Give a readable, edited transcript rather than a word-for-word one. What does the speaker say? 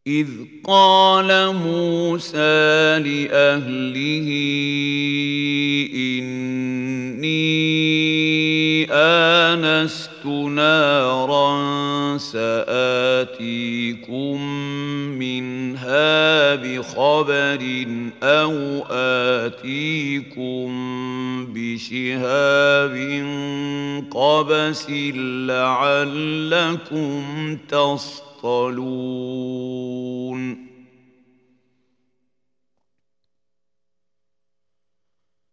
إذ قال موسى لأهله إني آنست نارا سآتيكم منها بخبر أو آتيكم بشهاب قبس لعلكم تصطلون